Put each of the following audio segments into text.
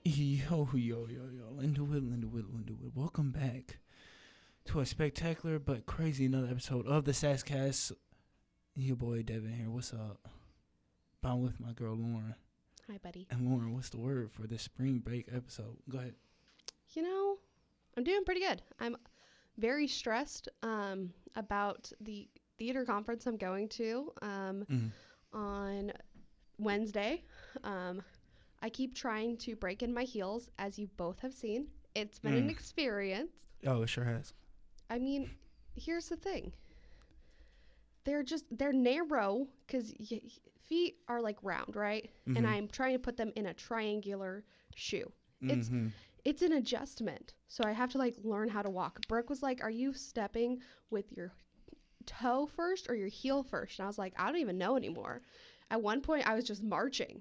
Yo. Lindenwood. Welcome back to a spectacular but crazy another episode of the SassCast. Your boy Devin here. What's up? I'm with my girl Lauren. Hi, buddy. And Lauren, what's the word for this spring break episode? Go ahead. You know, I'm doing pretty good. I'm very stressed about the theater conference I'm going to on Wednesday. I keep trying to break in my heels, as you both have seen. It's been an experience. Oh, it sure has. I mean, here's the thing. They're narrow because feet are like round, right? Mm-hmm. And I'm trying to put them in a triangular shoe. It's an adjustment. So I have to like learn how to walk. Brooke was like, are you stepping with your toe first or your heel first? And I was like, I don't even know anymore. At one point I was just marching.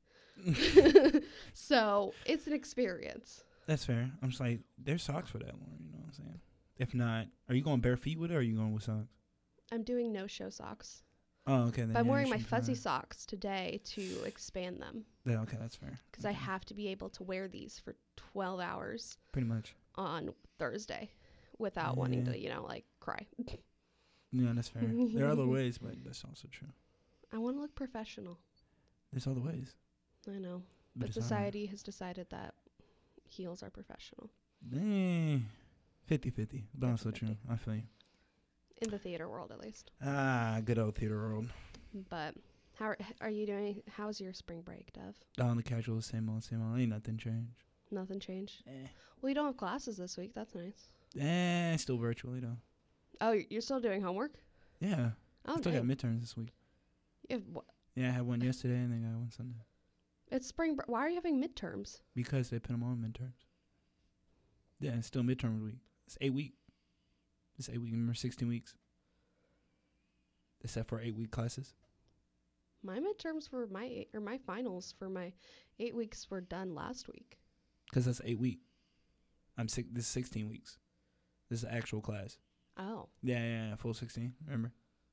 So it's an experience. That's fair. I'm just like, there's socks for that one, you know what I'm saying? If not, are you going bare feet with it or are you going with socks? I'm doing no-show socks. Oh, okay. Then but I'm wearing my fuzzy socks today to expand them. Yeah, okay, that's fair. Because I have to be able to wear these for 12 hours. Pretty much. On Thursday without wanting to, like cry. Yeah, that's fair. There are other ways, but that's also true. I want to look professional. There's other ways. I know. But society has decided that heels are professional. 50-50. But also true. I feel you. In the theater world, at least. Good old theater world. But how are you doing? How's your spring break, Dev? On the casual, same old. Ain't nothing changed. Nothing changed? Well, you don't have classes this week. That's nice. Still virtually, though. Oh, you're still doing homework? Yeah. Oh, I still got midterms this week. Yeah, I had one yesterday and then I got one Sunday. It's spring break. Why are you having midterms? Because they put them on midterms. Yeah, it's still midterm week. It's 8 weeks. It's 8 weeks. Remember 16 weeks. Except for 8-week classes. My midterms for my finals for my 8 weeks were done last week. Because that's 8 weeks. This is 16 weeks. This is actual class. Oh. Yeah, full 16. Remember?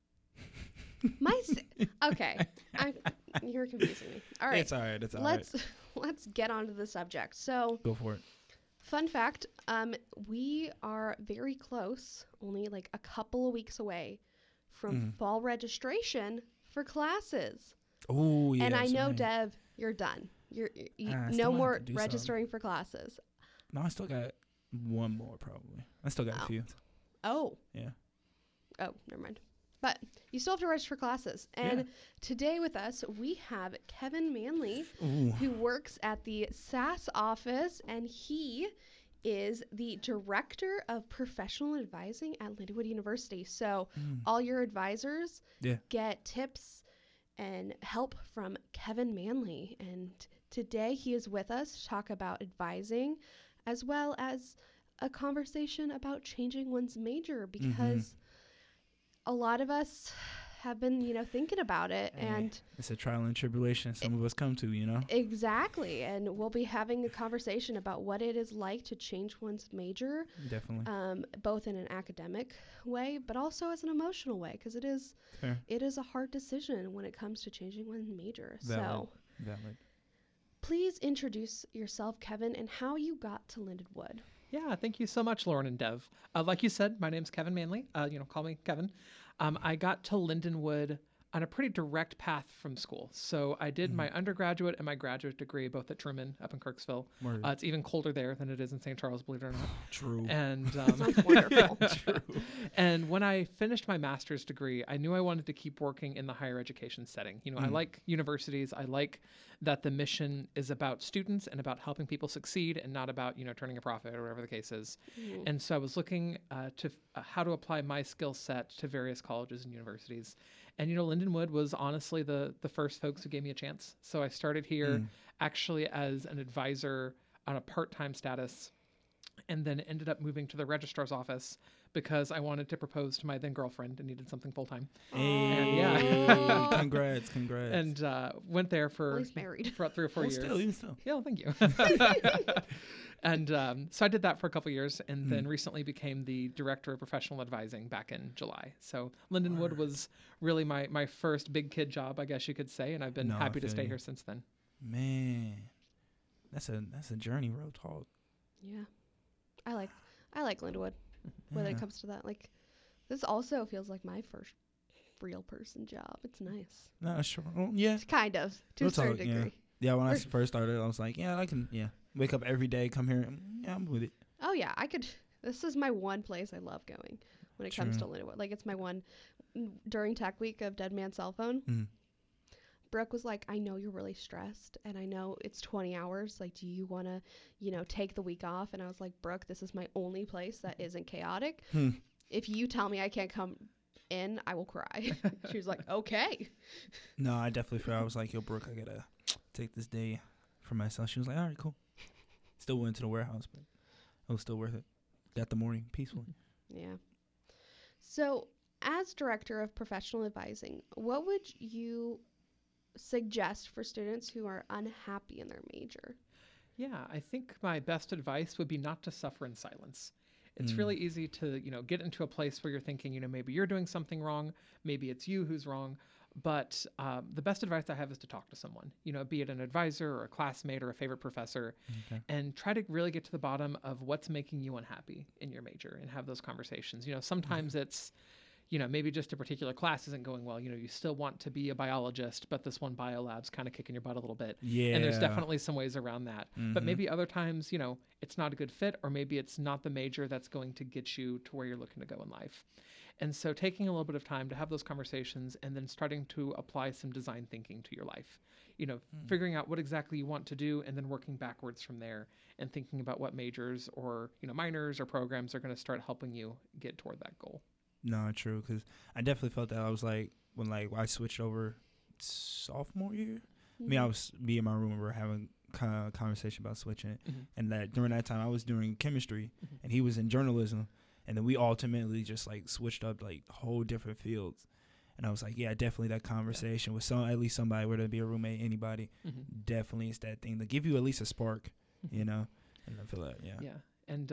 Okay. You're confusing me. All right. It's all right. Let's get on to the subject. So go for it. Fun fact, we are very close, only like a couple of weeks away from fall registration for classes. Oh, yeah. And I know, right. Dev, you're done. You no more registering for classes. No, I still got one more probably. I still got a few. Oh. Yeah. Oh, never mind. But you still have to register for classes. And today with us, we have Kevin Manley, who works at the SAS office, and he is the Director of Professional Advising at Lindenwood University. So all your advisors get tips and help from Kevin Manley. And today he is with us to talk about advising, as well as a conversation about changing one's major, because a lot of us have been, thinking about it. And it's a trial and tribulation some of us come to, Exactly. And we'll be having a conversation about what it is like to change one's major. Definitely. Both in an academic way, but also as an emotional way, because it is a hard decision when it comes to changing one's major. Valid. Please introduce yourself, Kevin, and how you got to Lindenwood. Yeah, thank you so much, Lauren and Dev. Like you said, my name's Kevin Manley. Call me Kevin. I got to Lindenwood on a pretty direct path from school. So I did my undergraduate and my graduate degree both at Truman up in Kirksville. It's even colder there than it is in St. Charles, believe it or not. True. And sounds wonderful. True. And when I finished my master's degree, I knew I wanted to keep working in the higher education setting. I like universities. I like that the mission is about students and about helping people succeed and not about, turning a profit or whatever the case is. And so I was looking to how to apply my skill set to various colleges and universities. And, Lindenwood was honestly the first folks who gave me a chance. So I started here actually as an advisor on a part-time status, and then ended up moving to the registrar's office because I wanted to propose to my then girlfriend and needed something full-time. Hey, and congrats. And went there for about 3 or 4 years. Still. Yeah, thank you. And so I did that for a couple of years, and then recently became the Director of Professional Advising back in July. So Lindenwood was really my first big kid job, I guess you could say, and I've been happy to stay here since then. Man, that's a journey, real talk. Yeah. I like Lindenwood when it comes to that. Like, this also feels like my first real person job. It's nice. No, sure. Well, yeah. Kind of, to a certain degree. Yeah, when I first started, I was like, yeah, I can, wake up every day, come here, and, I'm with it. Oh, yeah, I could. This is my one place I love going when it comes to Lindenwood. Like, it's my one. During Tech Week of Dead Man Cell Phone, Brooke was like, I know you're really stressed, and I know it's 20 hours. Like, do you want to, take the week off? And I was like, Brooke, this is my only place that isn't chaotic. If you tell me I can't come in, I will cry. She was like, okay. No, I definitely felt. I was like, yo, Brooke, I gotta take this day for myself. She was like, all right, cool. Still went to the warehouse, but it was still worth it. Got the morning peacefully. Yeah. So, as director of professional advising, what would you suggest for students who are unhappy in their major? Yeah, I think my best advice would be not to suffer in silence. It's really easy to, get into a place where you're thinking, maybe you're doing something wrong, maybe it's you who's wrong. But the best advice I have is to talk to someone, be it an advisor or a classmate or a favorite professor, and try to really get to the bottom of what's making you unhappy in your major and have those conversations. Sometimes it's, maybe just a particular class isn't going well. You still want to be a biologist, but this one biolab's kind of kicking your butt a little bit. Yeah. And there's definitely some ways around that. But maybe other times, it's not a good fit, or maybe it's not the major that's going to get you to where you're looking to go in life. And so taking a little bit of time to have those conversations and then starting to apply some design thinking to your life, figuring out what exactly you want to do and then working backwards from there and thinking about what majors or, minors or programs are going to start helping you get toward that goal. No, true. Because I definitely felt that. I was like, when I switched over sophomore year, me and my room were having kind of conversation about switching it. And that during that time I was doing chemistry and he was in journalism. And then we ultimately just switched up whole different fields. And I was like, yeah, definitely that conversation with at least somebody, whether it be a roommate, anybody, definitely is that thing to give you at least a spark, And I feel that, yeah. Yeah. And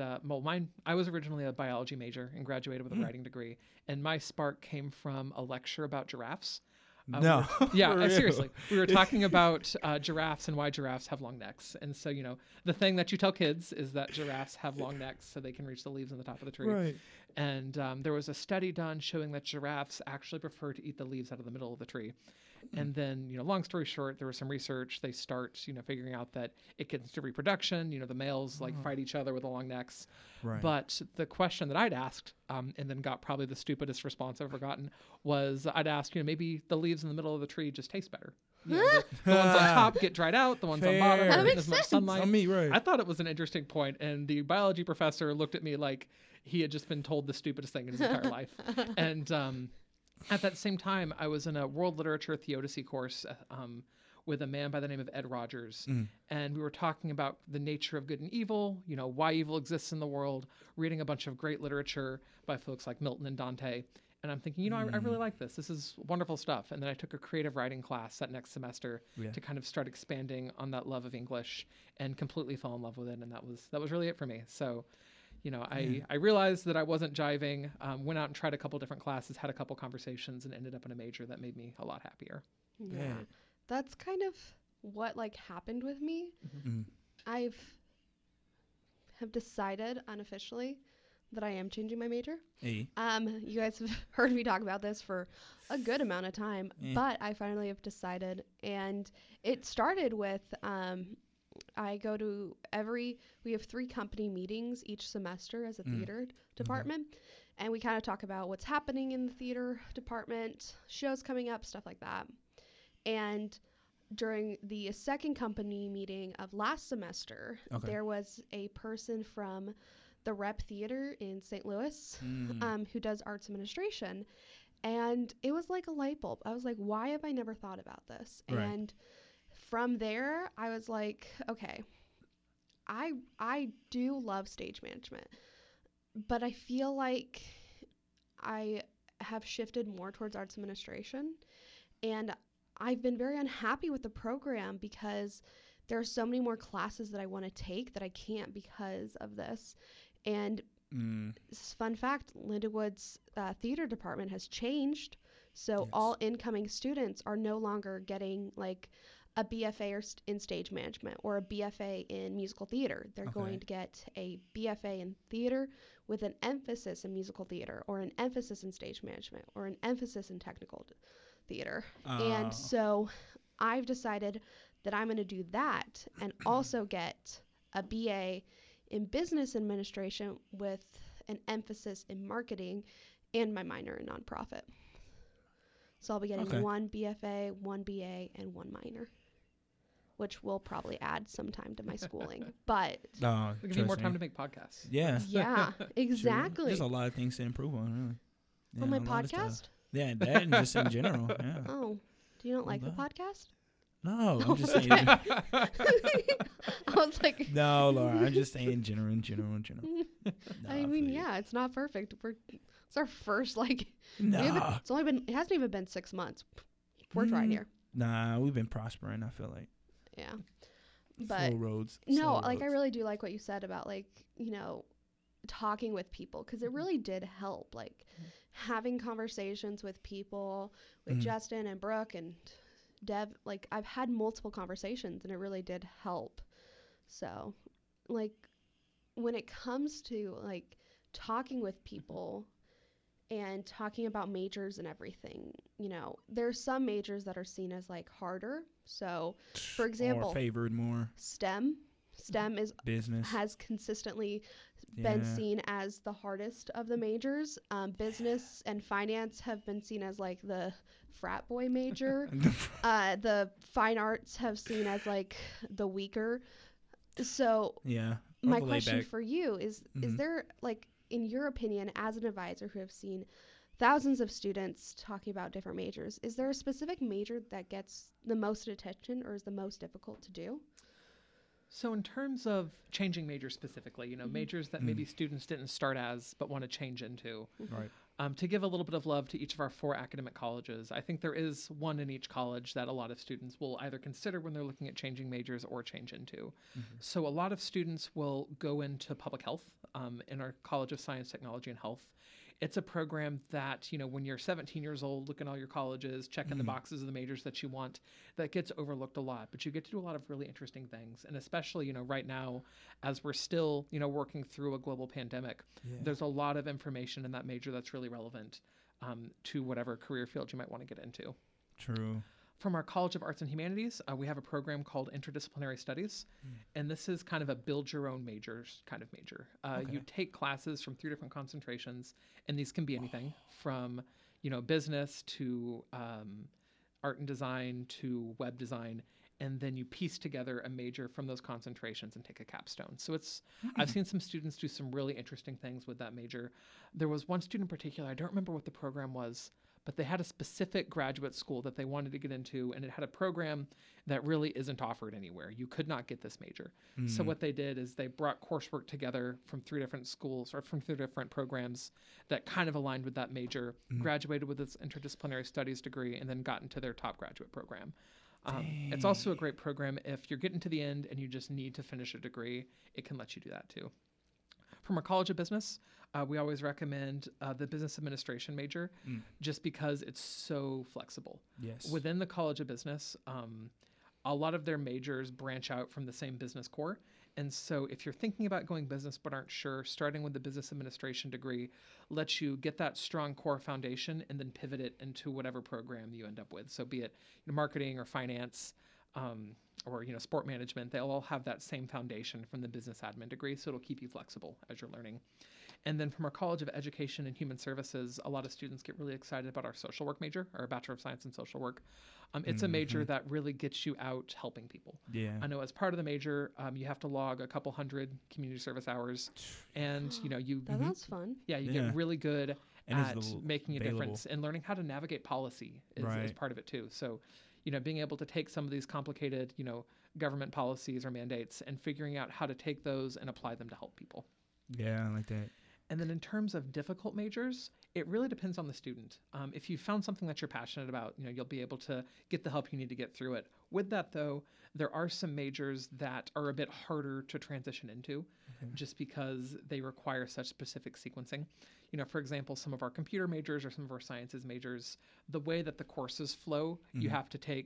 I was originally a biology major and graduated with a writing degree. And my spark came from a lecture about giraffes. No. Seriously. We were talking about giraffes and why giraffes have long necks. And so, the thing that you tell kids is that giraffes have long necks so they can reach the leaves on the top of the tree. Right. And there was a study done showing that giraffes actually prefer to eat the leaves out of the middle of the tree. And then, long story short, there was some research. They start, figuring out that it gets to reproduction. The males fight each other with the long necks. Right. But the question that I'd asked, and then got probably the stupidest response I've ever gotten, was I'd ask, maybe the leaves in the middle of the tree just taste better. The ones on top get dried out. The ones on bottom don't get as much sunlight. On me, right. I thought it was an interesting point, and the biology professor looked at me like he had just been told the stupidest thing in his entire life. And at that same time, I was in a world literature theodicy course with a man by the name of Ed Rogers. And we were talking about the nature of good and evil, why evil exists in the world, reading a bunch of great literature by folks like Milton and Dante. And I'm thinking, I really like this. This is wonderful stuff. And then I took a creative writing class that next semester to kind of start expanding on that love of English and completely fell in love with it. And that was really it for me. So, I realized that I wasn't jiving, went out and tried a couple different classes, had a couple conversations, and ended up in a major that made me a lot happier. Yeah. That's kind of what happened with me. I have decided unofficially that I am changing my major. Hey. You guys have heard me talk about this for a good amount of time, but I finally have decided, and it started with we have 3 company meetings each semester as a theater department, and we kind of talk about what's happening in the theater department, shows coming up, stuff like that. And during the second company meeting of last semester, there was a person from the Rep Theater in St. Louis who does arts administration. And it was like a light bulb. I was like, why have I never thought about this? Right. And from there, I was like, okay, I do love stage management, but I feel like I have shifted more towards arts administration. And I've been very unhappy with the program because there are so many more classes that I want to take that I can't because of this. And fun fact, Lindenwood's theater department has changed. So all incoming students are no longer getting a BFA in stage management or a BFA in musical theater. They're going to get a BFA in theater with an emphasis in musical theater, or an emphasis in stage management, or an emphasis in technical theater. And so I've decided that I'm going to do that and also get a BA in business administration with an emphasis in marketing and my minor in nonprofit. So I'll be getting one BFA, one BA, and one minor, which will probably add some time to my schooling. But it'll give you more time to make podcasts. Yeah. Yeah, exactly. There's a lot of things to improve on, really. Yeah, on my podcast? Yeah, that and just in general. Yeah. Oh, do you not like the podcast? No, I'm just saying. I was like, no, Laura, I'm just saying general. No, I mean, yeah, it's not perfect. It's our first, like, no. It hasn't even been 6 months. We're trying here. Nah, we've been prospering, I feel like. Yeah. But slow roads. I really do like what you said about, like, talking with people, because it really did help, like, having conversations with people, with Justin and Brooke and Dev. Like, I've had multiple conversations, and it really did help. So, like, when it comes to, like, talking with people and talking about majors and everything, there's some majors that are seen as, like, harder. So, for example, or favored more. STEM is business has consistently been seen as the hardest of the majors. Business and finance have been seen as, like, the frat boy major. The fine arts have seen as, like, the weaker. So my question for you is there, like, in your opinion, as an advisor who have seen thousands of students talking about different majors, is there a specific major that gets the most attention or is the most difficult to do? So in terms of changing majors specifically, majors that maybe students didn't start as but want to change into, right? To give a little bit of love to each of our 4 academic colleges, I think there is one in each college that a lot of students will either consider when they're looking at changing majors or change into. So a lot of students will go into public health in our College of Science, Technology, and Health. It's a program that, when you're 17 years old, looking at all your colleges, checking the boxes of the majors that you want, that gets overlooked a lot. But you get to do a lot of really interesting things. And especially, right now, as we're still, working through a global pandemic, there's a lot of information in that major that's really relevant to whatever career field you might want to get into. True. From our College of Arts and Humanities, we have a program called Interdisciplinary Studies, and this is kind of a build-your-own majors kind of major. You take classes from 3 different concentrations, and these can be anything from, business to art and design to web design, and then you piece together a major from those concentrations and take a capstone. So I've seen some students do some really interesting things with that major. There was one student in particular, I don't remember what the program was, but they had a specific graduate school that they wanted to get into, and it had a program that really isn't offered anywhere. You could not get this major. So what they did is they brought coursework together from 3 different schools or from 3 different programs that kind of aligned with that major, graduated with this interdisciplinary studies degree, and then got into their top graduate program. It's also a great program if you're getting to the end and you just need to finish a degree. It can let you do that too. From our College of Business, we always recommend the business administration major just because it's so flexible. Yes. Within the College of Business, a lot of their majors branch out from the same business core. And so if you're thinking about going business but aren't sure, starting with the business administration degree lets you get that strong core foundation and then pivot it into whatever program you end up with. So be it marketing or finance, or sport management, they'll all have that same foundation from the business admin degree, so it'll keep you flexible as you're learning. And then from our College of Education and Human Services, a lot of students get really excited about our social work major, our Bachelor of Science in Social Work. It's a major that really gets you out helping people. Yeah. I know as part of the major, you have to log a couple hundred community service hours, and That's fun. Yeah, you get really good at making a difference and learning how to navigate policy is part of it too. So, being able to take some of these complicated, government policies or mandates and figuring out how to take those and apply them to help people. Yeah, I like that. And then in terms of difficult majors, it really depends on the student. If you found something that you're passionate about, you'll be able to get the help you need to get through it. With that, though, there are some majors that are a bit harder to transition into just because they require such specific sequencing. For example, some of our computer majors or some of our sciences majors, the way that the courses flow, you have to take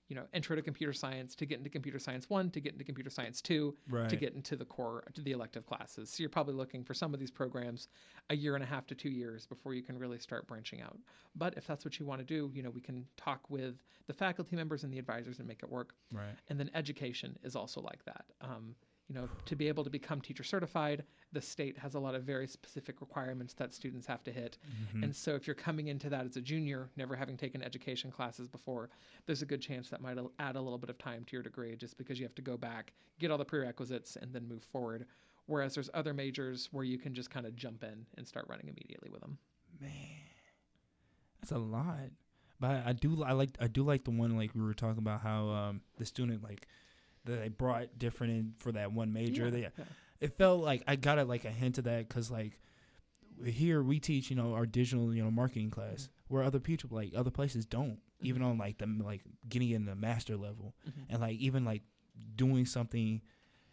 intro to computer science, to get into computer science 1, to get into computer science 2, to get into the core, to the elective classes. So you're probably looking for some of these programs a year and a half to 2 years before you can really start branching out. But if that's what you want to do, we can talk with the faculty members and the advisors and make it work. Right. And then education is also like that. To be able to become teacher certified, the state has a lot of very specific requirements that students have to hit. Mm-hmm. And so if you're coming into that as a junior, never having taken education classes before, there's a good chance that might add a little bit of time to your degree just because you have to go back, get all the prerequisites, and then move forward. Whereas there's other majors where you can just kind of jump in and start running immediately with them. Man, that's a lot. But I do like the one, like we were talking about, how the student, like, that they brought different in for that one major. It felt like I got a hint of that because, like, here we teach, our digital, marketing class, where other places don't, even on like getting in the master level, and like even like doing something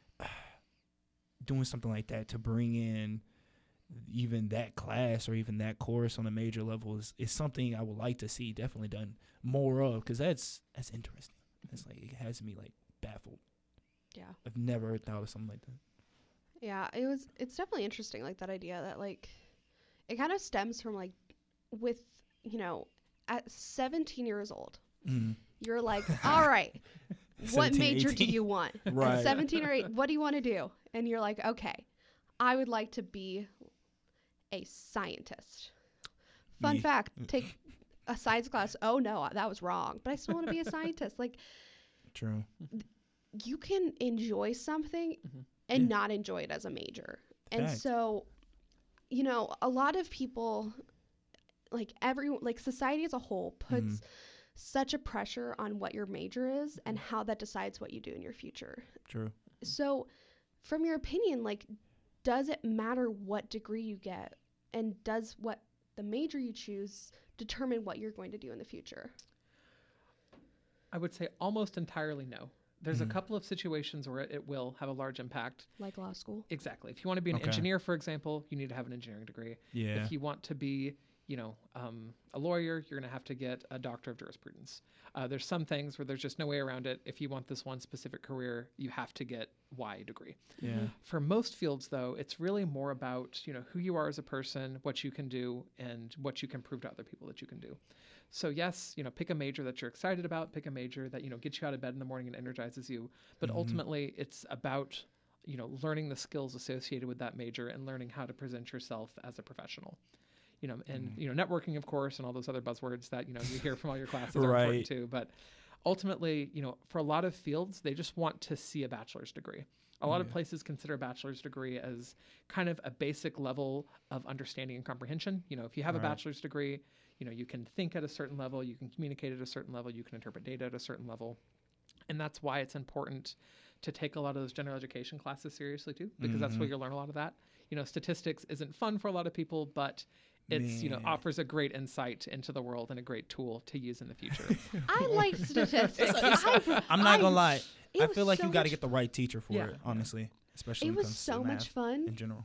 like that to bring in even that class or even that course on a major level is something I would like to see definitely done more of, because that's interesting. It's like, it has me like baffled. Yeah. I've never thought of something like that. Yeah, it's definitely interesting, like that idea that like it kind of stems from like with, at 17 years old, you're like, all right, what 17, major 18. do you want? Right. At 17 or 8, what do you want to do? And you're like, okay, I would like to be a scientist. Fun fact, take a science class. Oh no, that was wrong. But I still want to be a scientist. Like, true. You can enjoy something and not enjoy it as a major. And Fact. so, a lot of people, like society as a whole puts such a pressure on what your major is and how that decides what you do in your future. True. So from your opinion, like, does it matter what degree you get, and does what the major you choose determine what you're going to do in the future? I would say almost entirely no. There's a couple of situations where it will have a large impact. Like law school? Exactly. If you want to be an engineer, for example, you need to have an engineering degree. Yeah. If you want to be, a lawyer, you're going to have to get a doctor of jurisprudence. There's some things where there's just no way around it. If you want this one specific career, you have to get Y degree. Yeah. For most fields, though, it's really more about, who you are as a person, what you can do, and what you can prove to other people that you can do. So yes, pick a major that you're excited about, pick a major that, gets you out of bed in the morning and energizes you. But ultimately, it's about, learning the skills associated with that major and learning how to present yourself as a professional. Networking, of course, and all those other buzzwords that, you hear from all your classes are important too. But ultimately, for a lot of fields, they just want to see a bachelor's degree. A lot of places consider a bachelor's degree as kind of a basic level of understanding and comprehension. If you have a bachelor's degree, you can think at a certain level, you can communicate at a certain level, you can interpret data at a certain level. And that's why it's important to take a lot of those general education classes seriously too, because that's where you'll learn a lot of that. Statistics isn't fun for a lot of people, but it's, offers a great insight into the world and a great tool to use in the future. I like statistics. I'm not gonna lie. I feel like so you got to much get the right teacher for it, honestly. Especially It when it was comes so to much math fun. in general.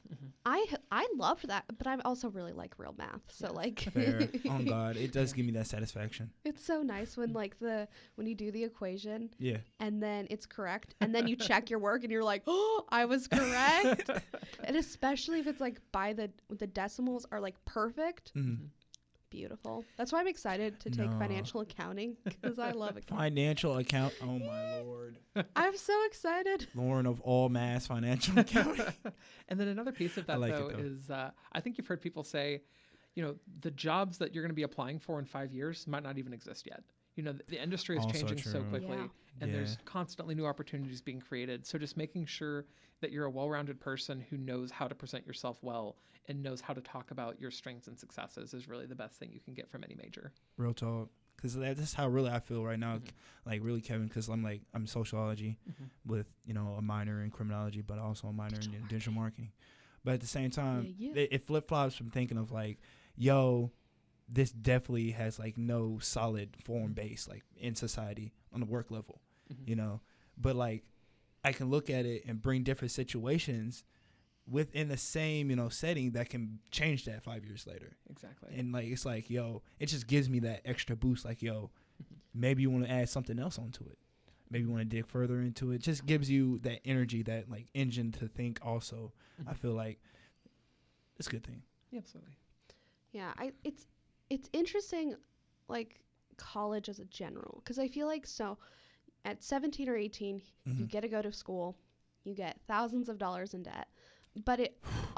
I loved that, but I also really like real math. So like, Fair. Oh God, it does give me that satisfaction. it's so nice when like when you do the equation Yeah. and then it's correct, and then you check your work and you're like, oh, I was correct. And especially if it's like by the decimals are like perfect. Beautiful. That's why I'm excited to take financial accounting, because I love accounting. Financial account. Oh my Lord. I'm so excited. Lauren of all mass financial accounting. And then another piece of that, like though, it, though. is I think you've heard people say, the jobs that you're going to be applying for in 5 years might not even exist yet. The industry is Also changing so true. quickly, Yeah. and Yeah. there's constantly new opportunities being created. So just making sure that you're a well-rounded person who knows how to present yourself well and knows how to talk about your strengths and successes is really the best thing you can get from any major. Real talk. Because that's how really I feel right now. Like really, Kevin, because I'm sociology with, a minor in criminology, but also a minor in digital marketing. But at the same time, it flip-flops from thinking of like, this definitely has like no solid form base like in society on the work level, but like I can look at it and bring different situations within the same, setting that can change that 5 years later. Exactly. And like, it's like, it just gives me that extra boost. Like, maybe you want to add something else onto it. Maybe you want to dig further into it. Just gives you that energy, that like engine to think also. I feel like it's a good thing. Yeah, absolutely. Yeah, it's interesting, like college as a general, because I feel like so at 17 or 18, you get to go to school, you get thousands of dollars in debt, but it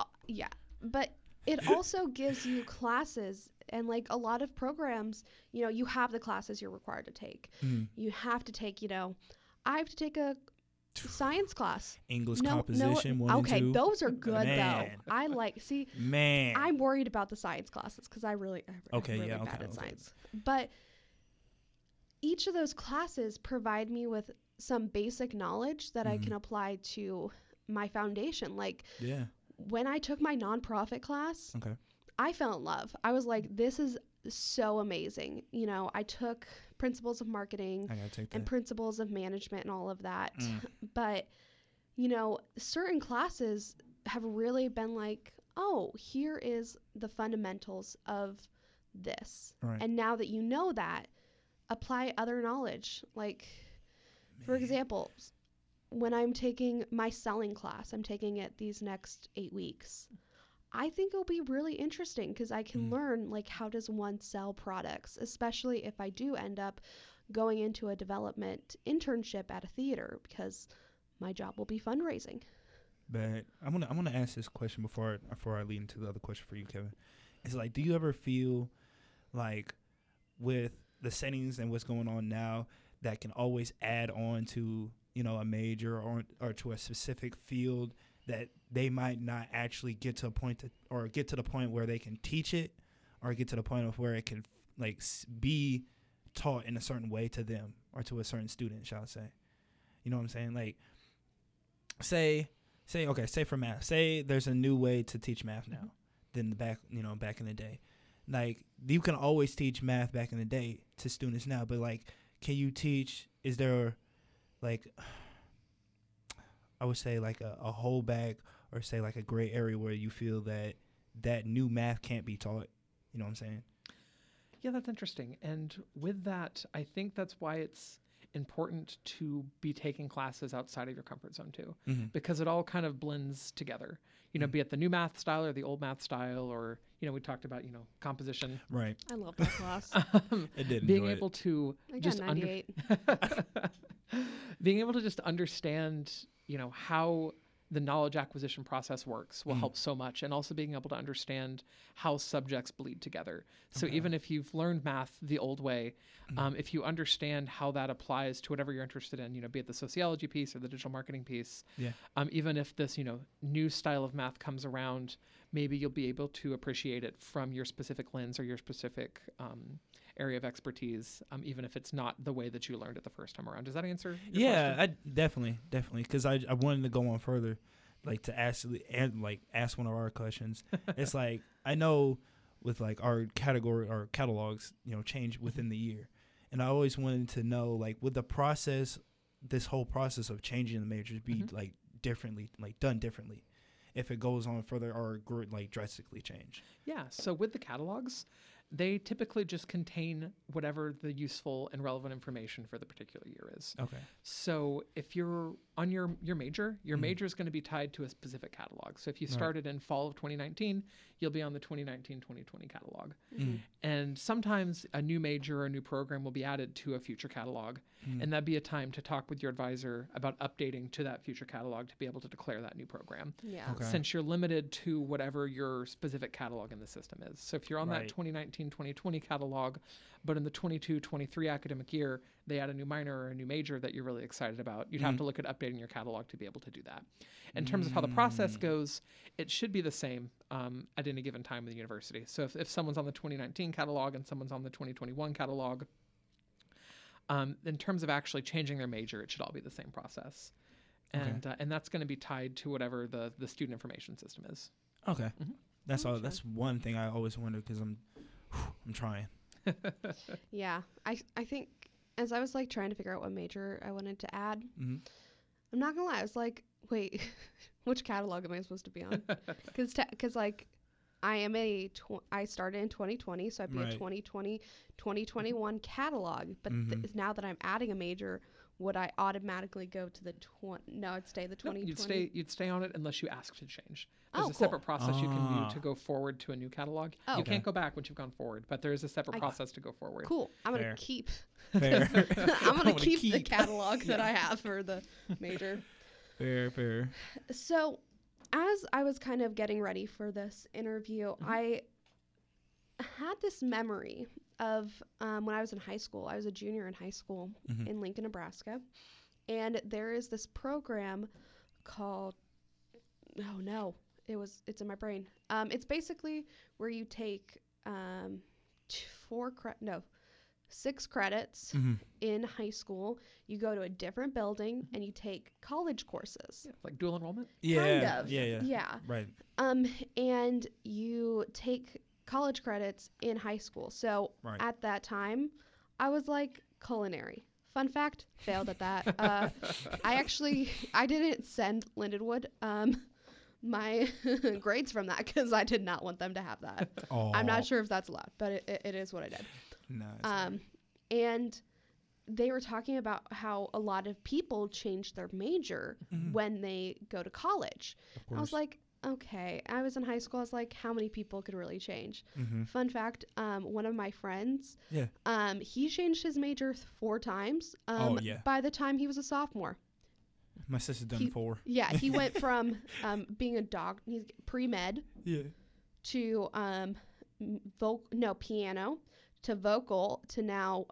also gives you classes and like a lot of programs. You know, you have the classes you're required to take. You have to take, you know, I have to take a science class, English composition 1 and 2. Okay, those are good Man. though. I like Man. I'm worried about the science classes because I'm really bad at science. But each of those classes provide me with some basic knowledge that I can apply to my foundation. Like when I took my nonprofit class, I fell in love. I was like, this is so amazing. You know, I took principles of marketing and principles of management and all of that. But, you know, certain classes have really been like, oh, here is the fundamentals of this. Right. And now that you know that, apply other knowledge. Like, for example, when I'm taking my selling class, I'm taking it these next 8 weeks. I think it'll be really interesting because I can learn, like, how does one sell products, especially if I do end up going into a development internship at a theater, because my job will be fundraising. But I'm gonna ask this question before I lead into the other question for you, Kevin. It's like, do you ever feel like with the settings and what's going on now that can always add on to, you know, a major or to a specific field that they might not actually get to a point or get to the point where they can teach it or get to the point of where it can like be taught in a certain way to them or to a certain student, shall I say? You know what I'm saying? Like, say for math, say there's a new way to teach math now than back in the day. Like, you can always teach math back in the day to students now, but like, can you teach, is there like, I would say like a holdback or say like a gray area where you feel that new math can't be taught? You know what I'm saying? Yeah, that's interesting. And with that, I think that's why it's important to be taking classes outside of your comfort zone too, because it all kind of blends together, you know, be it the new math style or the old math style, or, you know, we talked about, you know, composition. Right. I love that class. It did. Being able to just 98. being able to just understand, you know, how the knowledge acquisition process works will help so much, and also being able to understand how subjects bleed together. So even if you've learned math the old way, if you understand how that applies to whatever you're interested in, you know, be it the sociology piece or the digital marketing piece, even if this, you know, new style of math comes around, maybe you'll be able to appreciate it from your specific lens or your specific area of expertise, even if it's not the way that you learned it the first time around. Does that answer your question? I definitely, because I wanted to go on further, like to ask one of our questions. It's like, I know with like our category or catalogs, you know, change within the year, and I always wanted to know, like, would the process, this whole process of changing the majors be like differently, like done differently, if it goes on further or like drastically change? Yeah. So with the catalogs, they typically just contain whatever the useful and relevant information for the particular year is. Okay. So if you're on your major, major is going to be tied to a specific catalog. So if you started in fall of 2019, you'll be on the 2019-2020 catalog. And sometimes a new major or a new program will be added to a future catalog. And that'd be a time to talk with your advisor about updating to that future catalog to be able to declare that new program. Yeah. Okay. Since you're limited to whatever your specific catalog in the system is. So if you're on that 2019-2020 catalog, but in the 22-23 academic year, they add a new minor or a new major that you're really excited about, you'd have to look at updating your catalog to be able to do that. In terms of how the process goes, it should be the same at any given time in the university. So if someone's on the 2019 catalog and someone's on the 2021 catalog, in terms of actually changing their major, it should all be the same process. And that's going to be tied to whatever the student information system is. Okay. That's all. That's one thing I always wonder, because I'm trying. Yeah. I think as I was like trying to figure out what major I wanted to add, I'm not gonna lie, I was like, wait, which catalog am I supposed to be on? Because like I started in 2020, so I'd be a 2020, 2021 catalog. But now that I'm adding a major, would I automatically go to the No, I'd stay the 2020. No, you'd stay on it unless you ask to change. There's a separate process you can do to go forward to a new catalog. You can't go back once you've gone forward, but there is a separate process to go forward. Cool. I'm gonna keep. Fair. I'm gonna keep the catalog that I have for the major. Fair. So, as I was kind of getting ready for this interview, I had this memory of when I was in high school. I was a junior in high school in Lincoln, Nebraska. And there is this program called, it's in my brain. It's basically where you take 6 credits in high school. You go to a different building and you take college courses. Yeah, like dual enrollment? Yeah. Kind of. Yeah. Right. And you take college credits in hay school. So at that time, I was like culinary. Fun fact, failed at that. I didn't send Lindenwood my grades from that because I did not want them to have that. I'm not sure if that's allowed, but it is what I did. No. And they were talking about how a lot of people change their major when they go to college. I was like, okay. I was in high school. I was like, how many people could really change? Fun fact, one of my friends, he changed his major 4 times by the time he was a sophomore. My sister's done 4. Yeah, he went from being a he's pre-med to piano to vocal to now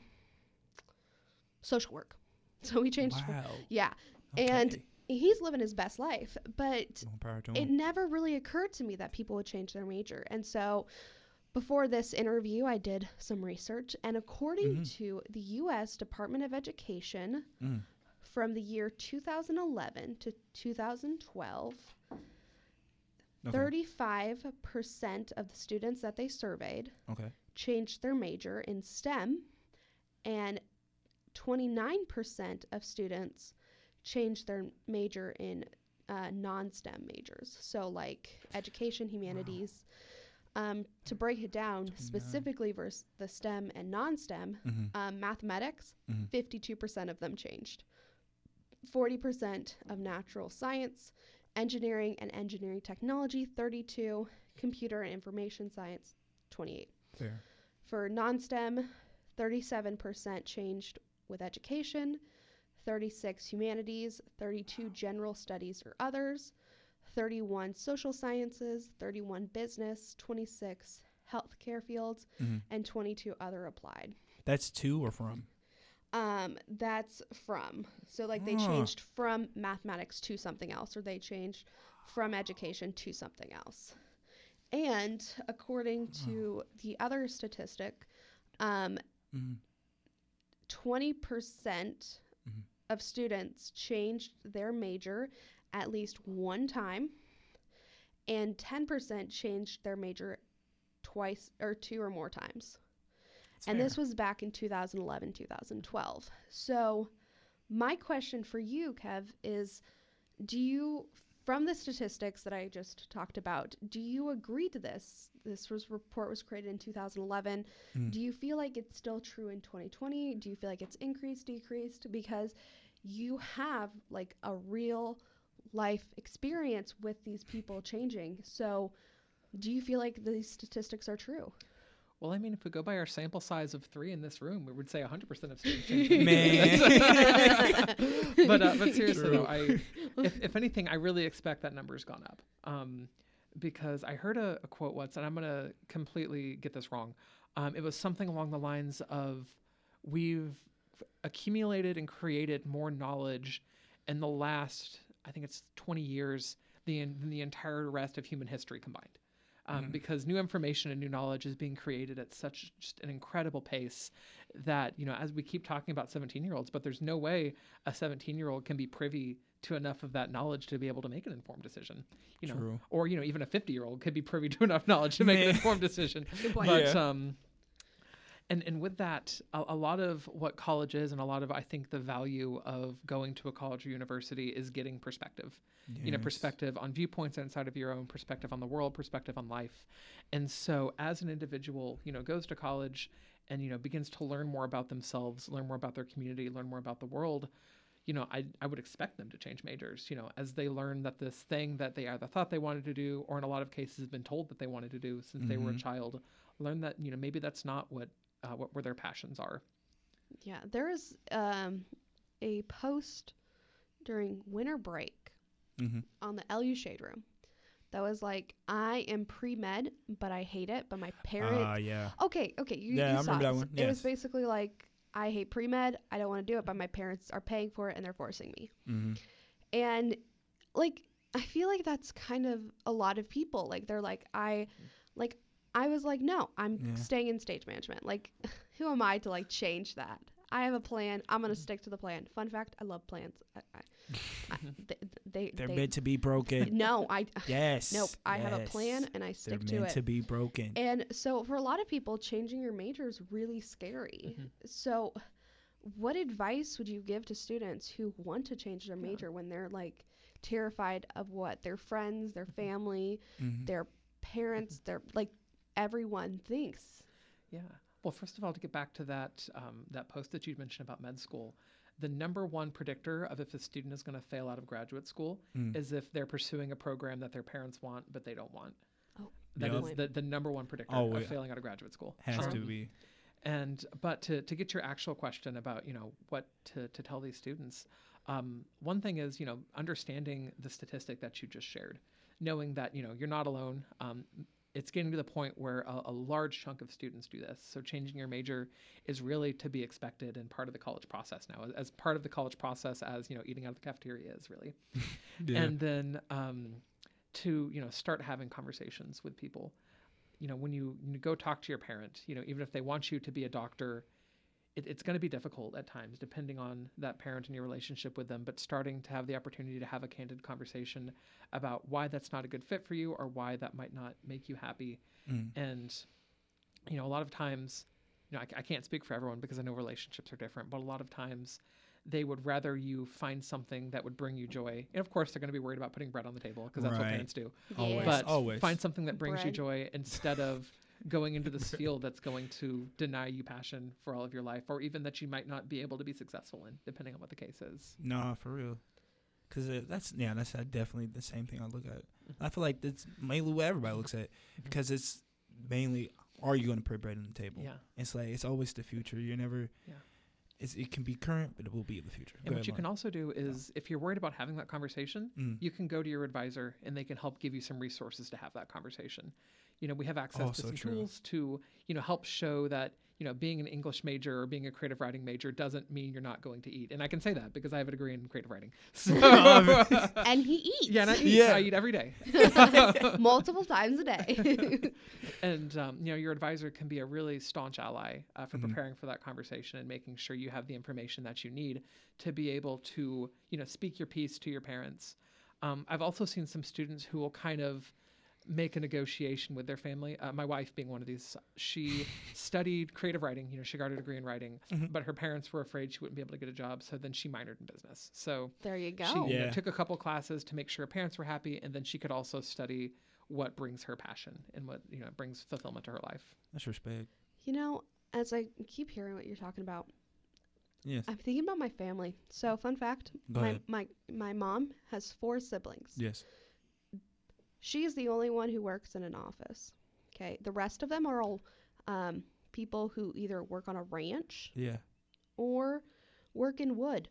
social work. So he changed. Wow. Yeah. Okay. And he's living his best life, but it never really occurred to me that people would change their major. And so before this interview, I did some research, and according to the U.S. Department of Education, from the year 2011 to 2012, 35% of the students that they surveyed changed their major in STEM, and 29% of students changed their major in non-STEM majors. So like education, humanities. To break it down specifically versus the STEM and non-STEM, mathematics, 52% of them changed. 40% of natural science, engineering and engineering technology, 32, computer and information science, 28. Fair. For non-STEM, 37% changed with education, 36 humanities, 32 general studies or others, 31 social sciences, 31 business, 26 healthcare fields, and 22 other applied. That's to or from? That's from. So like they changed from mathematics to something else, or they changed from education to something else. And according to the other statistic, 20% of students changed their major at least one time, and 10% changed their major twice or 2 or more times. And this was back in 2011, 2012. So my question for you, Kev, is from the statistics that I just talked about, do you agree to this? This report was created in 2011. Do you feel like it's still true in 2020? Do you feel like it's increased, decreased? Because you have like a real life experience with these people changing. So do you feel like these statistics are true? Well, I mean, if we go by our sample size of 3 in this room, we would say 100% of students change. Man. But seriously, though, if anything, I really expect that number's gone up. Because I heard a quote once, and I'm going to completely get this wrong. It was something along the lines of, we've accumulated and created more knowledge in the last, I think it's 20 years, than the entire rest of human history combined. Because new information and new knowledge is being created at such just an incredible pace that, as we keep talking about 17-year-olds, but there's no way a 17-year-old can be privy to enough of that knowledge to be able to make an informed decision. True. Or, even a 50-year-old could be privy to enough knowledge to make an informed decision. Good point. But, And with that, a lot of what college is, and a lot of, I think, the value of going to a college or university is getting perspective. Yes. Perspective on viewpoints outside of your own, perspective on the world, perspective on life. And so as an individual, goes to college and, begins to learn more about themselves, learn more about their community, learn more about the world, I would expect them to change majors, as they learn that this thing that they either thought they wanted to do, or in a lot of cases been told that they wanted to do since they were a child, learn that, maybe that's not where their passions are. Yeah, there is a post during winter break on the LU Shade Room that was like, I am pre-med, but I hate it. But my parents... yeah. Okay, you I saw remember it. that one. It was basically like, I hate pre-med, I don't want to do it, but my parents are paying for it and they're forcing me. And, like, I feel like that's kind of a lot of people. Like, they're like, I was like, no, I'm staying in stage management. Like, who am I to, like, change that? I have a plan. I'm going to stick to the plan. Fun fact, I love plans. They're meant to be broken. No, Yes. Nope. I have a plan and I stick to it. They're meant to be broken. And so for a lot of people, changing your major is really scary. So what advice would you give to students who want to change their major when they're, like, terrified of what their friends, their family, their parents, their, like, everyone thinks? Yeah. Well, first of all, to get back to that post that you mentioned about med school, the number one predictor of if a student is going to fail out of graduate school is if they're pursuing a program that their parents want but they don't want. Oh, that is the number one predictor of failing out of graduate school. Has to be. But to get your actual question about what to tell these students, one thing is understanding the statistic that you just shared, knowing that you're not alone. It's getting to the point where a large chunk of students do this. So changing your major is really to be expected and part of the college process now, as part of the college process as, eating out of the cafeteria is really. And then to, start having conversations with people. When you go talk to your parent, even if they want you to be a doctor, it's going to be difficult at times, depending on that parent and your relationship with them, but starting to have the opportunity to have a candid conversation about why that's not a good fit for you or why that might not make you happy. And, a lot of times, I can't speak for everyone because I know relationships are different, but a lot of times they would rather you find something that would bring you joy. And of course, they're going to be worried about putting bread on the table because that's what parents do. Always. But find something that brings you joy instead of going into this field that's going to deny you passion for all of your life, or even that you might not be able to be successful in, depending on what the case is. No, for real. Because that's definitely the same thing I look at. I feel like that's mainly what everybody looks at, because it's mainly, are you going to put bread on the table? Yeah. It's like, it's always the future. You're never... Yeah. It can be current, but it will be in the future. And what you can also do is, if you're worried about having that conversation, you can go to your advisor and they can help give you some resources to have that conversation. We have access to some tools to, help show that, being an English major or being a creative writing major doesn't mean you're not going to eat. And I can say that because I have a degree in creative writing. So, and he eats. Yeah, and I eat. I eat every day. Multiple times a day. And, your advisor can be a really staunch ally for preparing for that conversation and making sure you have the information that you need to be able to, speak your piece to your parents. I've also seen some students who will kind of make a negotiation with their family. My wife being one of these, she studied creative writing. She got a degree in writing, but her parents were afraid she wouldn't be able to get a job. So then she minored in business. So there you go. She took a couple classes to make sure her parents were happy. And then she could also study what brings her passion and what, brings fulfillment to her life. That's respect. As I keep hearing what you're talking about, yes, I'm thinking about my family. So fun fact, my mom has 4 siblings. Yes. She is the only one who works in an office. Okay. The rest of them are all people who either work on a ranch or work in wood.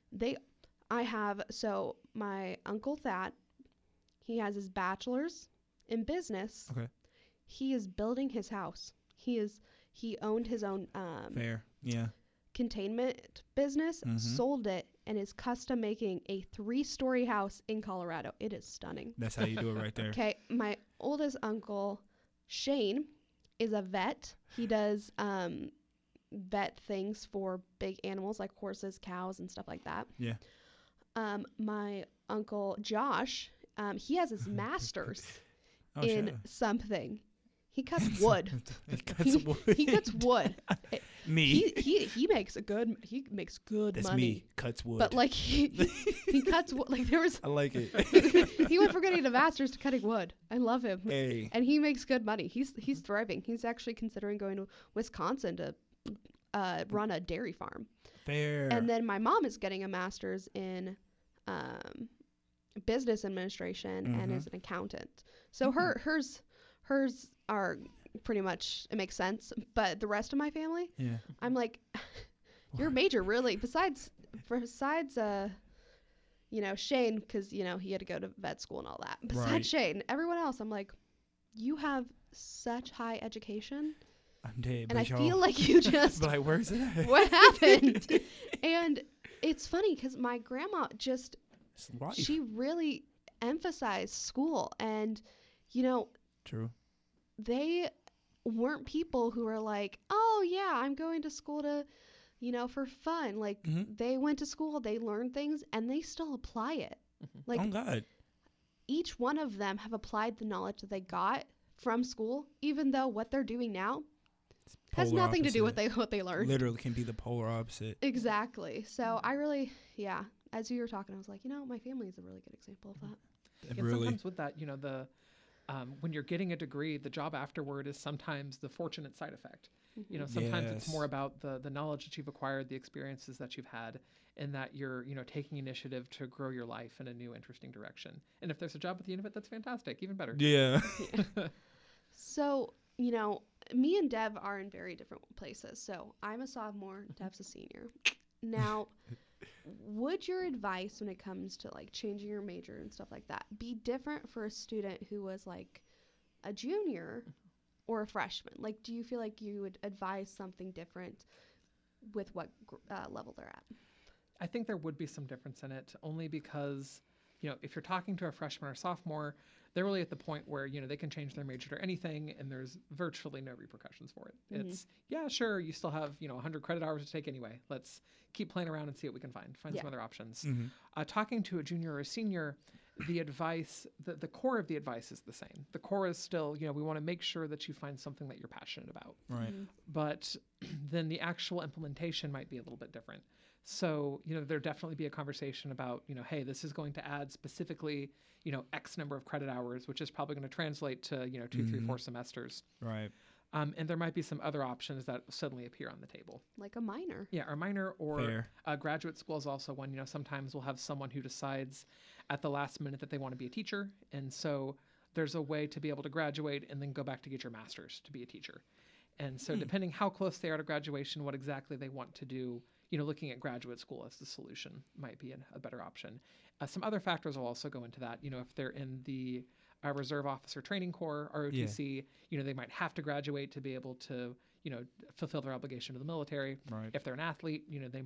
So my Uncle That, he has his bachelor's in business. Okay. He is building his house. He owned his own containment business, sold it, and is custom making a 3-story house in Colorado. It is stunning. That's how you do it right there. Okay, my oldest uncle, Shane, is a vet. He does vet things for big animals like horses, cows, and stuff like that. Yeah. My uncle Josh, he has his master's in something. He cuts wood. He cuts wood. He cuts wood. Me. He makes good That's money. me. Cuts wood. But like he cuts wood. Like there was I like it. he went from getting a master's to cutting wood. I love him. Hey. And he makes good money. He's thriving. He's actually considering going to Wisconsin to run a dairy farm. Fair. And then my mom is getting a master's in business administration and is an accountant. So hers are pretty much, it makes sense. But the rest of my family, yeah. I'm like, your major really, besides Shane, because he had to go to vet school and all that. Besides Right. Shane, everyone else, I'm like, you have such high education, I'm dead. and I but feel like you just but like, where's it at? what happened? And it's funny because my grandma just It's life. she really emphasized school, and True. they weren't people who were like, oh yeah, I'm going to school to for fun. Like they went to school, they learned things, and they still apply it. Like Oh God. each one of them have applied the knowledge that they got from school, even though what they're doing now has Polar nothing to do with opposite. what they learned. Literally can be the polar opposite. Exactly. So I really, as you were talking, I was like, my family is a really good example of that. And Really. sometimes with that, when you're getting a degree, the job afterward is sometimes the fortunate side effect. Sometimes it's Yes. more about the knowledge that you've acquired, the experiences that you've had, and that you're, taking initiative to grow your life in a new, interesting direction. And if there's a job at the end of it, that's fantastic, even better. Yeah. So, me and Dev are in very different places. So I'm a sophomore, Dev's a senior. Now, would your advice when it comes to like changing your major and stuff like that be different for a student who was like a junior or a freshman? Like, do you feel like you would advise something different with what level they're at? I think there would be some difference in it, only because, if you're talking to a freshman or sophomore, they're really at the point where, they can change their major to anything and there's virtually no repercussions for it. Mhm. It's, yeah, sure, you still have, 100 credit hours to take anyway. Let's keep playing around and see what we can find Yeah. some other options. Mm-hmm. Talking to a junior or a senior, the advice, the core of the advice is the same. The core is still, we want to make sure that you find something that you're passionate about. Right. Mhm. But then the actual implementation might be a little bit different. So, there'd definitely be a conversation about, hey, this is going to add specifically, X number of credit hours, which is probably going to translate to, 2, 3, 4 semesters. Right. And there might be some other options that suddenly appear on the table. Like a minor. Yeah, or minor or Fair. graduate school is also one. Sometimes we'll have someone who decides at the last minute that they want to be a teacher. And so there's a way to be able to graduate and then go back to get your master's to be a teacher. And so depending how close they are to graduation, what exactly they want to do, looking at graduate school as the solution might be a better option. Some other factors will also go into that. If they're in the Reserve Officer Training Corps, ROTC, they might have to graduate to be able to, fulfill their obligation to the military. Right. If they're an athlete, they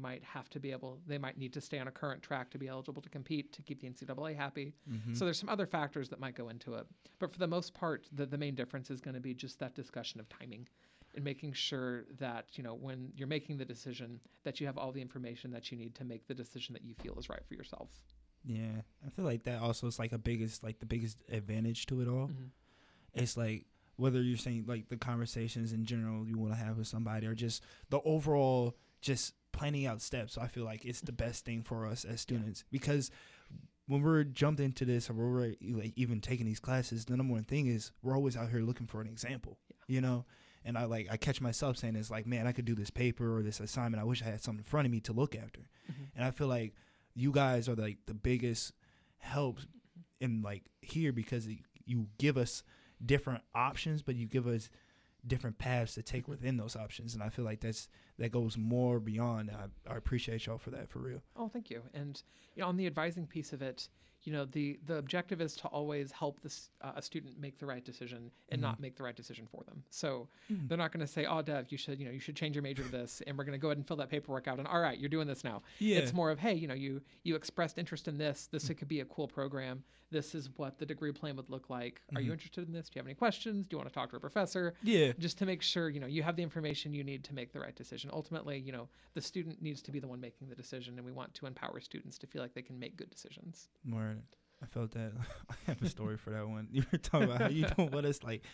might need to stay on a current track to be eligible to compete to keep the NCAA happy. Mm-hmm. So there's some other factors that might go into it. But for the most part, the main difference is going to be just that discussion of timing and making sure that, when you're making the decision, that you have all the information that you need to make the decision that you feel is right for yourself. Yeah, I feel like that also is like the biggest advantage to it all. Mm-hmm. It's like whether you're saying like the conversations in general you want to have with somebody or just the overall just planning out steps. So I feel like it's the best thing for us as students because when we're jumped into this or we're like even taking these classes, the number one thing is we're always out here looking for an example, And I catch myself saying it's like, man, I could do this paper or this assignment. I wish I had something in front of me to look after. Mm-hmm. And I feel like you guys are like the biggest help in like here because you give us different options, but you give us different paths to take within those options. And I feel like that goes more beyond. I appreciate y'all for that, for real. Oh, thank you. And on the advising piece of it, the objective is to always help a student make the right decision and not make the right decision for them. So they're not going to say, "Oh, Dev, you should change your major to this," and we're going to go ahead and fill that paperwork out. And all right, you're doing this now. Yeah. It's more of, hey, you expressed interest in this. This could be a cool program. This is what the degree plan would look like. Are you interested in this? Do you have any questions? Do you want to talk to a professor? Yeah. Just to make sure, you have the information you need to make the right decision. Ultimately, the student needs to be the one making the decision, and we want to empower students to feel like they can make good decisions. Word. I felt that. I have a story for that one. You were talking about how you don't want us like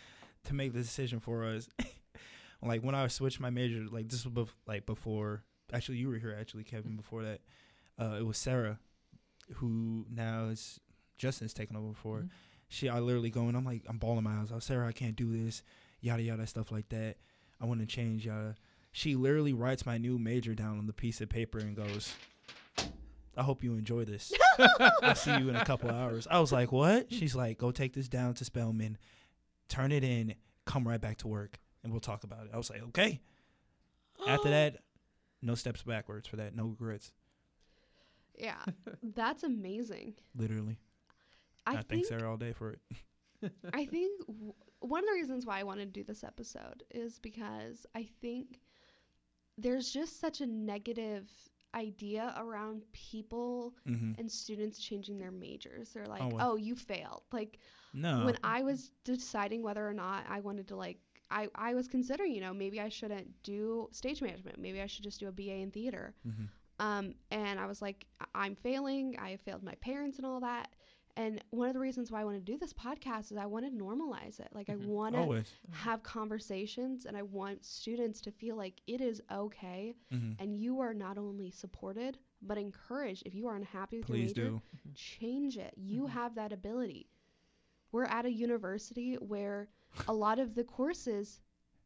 to make the decision for us. Like when I switched my major, like this was before. Actually, you were here. Actually, Kevin. Before that, it was Sarah, who now is Justin's taking over for. Mm-hmm. I literally go and I'm bawling my eyes out. Sarah, I can't do this. Yada yada stuff like that. I want to change. Yada. She literally writes my new major down on the piece of paper and goes, I hope you enjoy this. I'll see you in a couple hours. I was like, what? She's like, go take this down to Spelman, turn it in, come right back to work, and we'll talk about it. I was like, okay. After that, no steps backwards for that. No regrets. Yeah, that's amazing. Literally. I thank Sarah all day for it. I think one of the reasons why I wanted to do this episode is because I think there's just such a negative idea around people and students changing their majors. They're like, oh, you failed. Like, no. When I was deciding whether or not I wanted to, like, I was considering, maybe I shouldn't do stage management. Maybe I should just do a BA in theater. And I was like, I'm failing. I failed my parents and all that. And one of the reasons why I want to do this podcast is I want to normalize it. Like, I want to have conversations, and I want students to feel like it is okay. And you are not only supported, but encouraged. If you are unhappy with your major, change it. You have that ability. We're at a university where a lot of the courses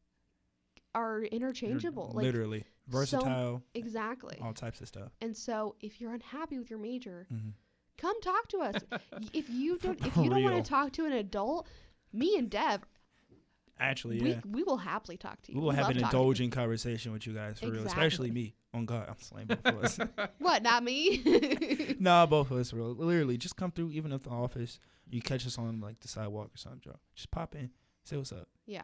are interchangeable. Like, literally. Versatile. Exactly. All types of stuff. And so if you're unhappy with your major, come talk to us. If you don't want to talk to an adult, me and Dev, actually, we will happily talk to you. We will have an indulging conversation with you guys, for real. Especially me. On God, I'm slaying both of us. What, not me? Nah, both of us, real. Literally, just come through, even if the office, you catch us on, like, the sidewalk or something. Just pop in, say what's up. Yeah.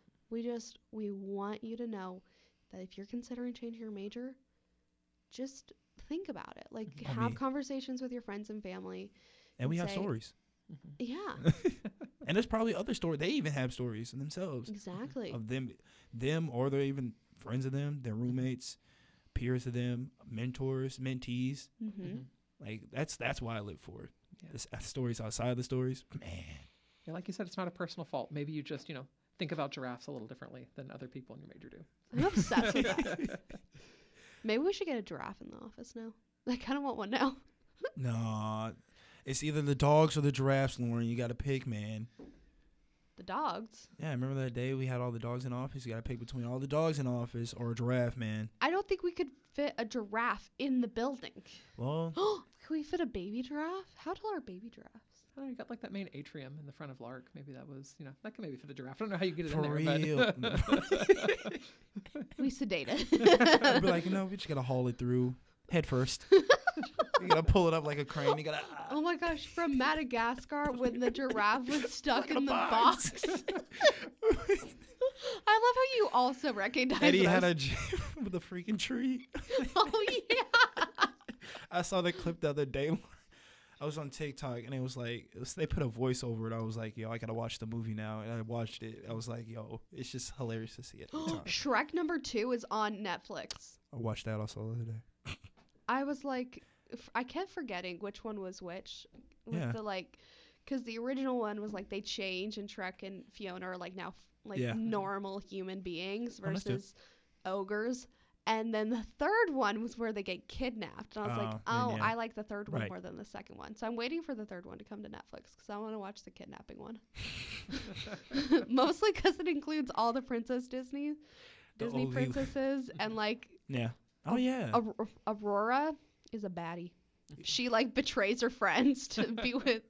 We want you to know that if you're considering changing your major, just think about it. Like, have conversations with your friends and family. And we have stories. Yeah. And there's probably other stories. They even have stories in themselves. Exactly. Of them, or they're even friends of them, their roommates, peers of them, mentors, mentees. Like, that's why I live for it. Yeah. Stories outside of the stories. Man. Yeah, like you said, it's not a personal fault. Maybe you just, think about giraffes a little differently than other people in your major do. I'm obsessed with that. Maybe we should get a giraffe in the office now. I kind of want one now. No, it's either the dogs or the giraffes, Lauren. You got to pick, man. The dogs? Yeah, remember that day we had all the dogs in office? You got to pick between all the dogs in office or a giraffe, man. I don't think we could fit a giraffe in the building. Well. Could we fit a baby giraffe? How tall are baby giraffes? Oh, you got like that main atrium in the front of Lark. Maybe that was, that could maybe fit a giraffe. I don't know how you get it for in there. Real. But we sedate it. I'd be like, we just got to haul it through head first. You got to pull it up like a crane. You got to. Oh my gosh, from Madagascar when the giraffe was stuck in the box. I love how you also recognize Eddie had a gym with a freaking tree. Oh, yeah. I saw the clip the other day. I was on TikTok, and it was like, they put a voice over it. I was like, I got to watch the movie now. And I watched it. I was like, it's just hilarious to see it. Shrek #2 is on Netflix. I watched that also the other day. I was like, I kept forgetting which one was which. With the, because the original one was like they change, and Shrek and Fiona are like now normal human beings versus ogres. And then the third one was where they get kidnapped. And I was like, I like the third one more than the second one. So I'm waiting for the third one to come to Netflix because I want to watch the kidnapping one. Mostly because it includes all the Disney princesses and Yeah. Oh, yeah. Aurora is a baddie. She betrays her friends to be with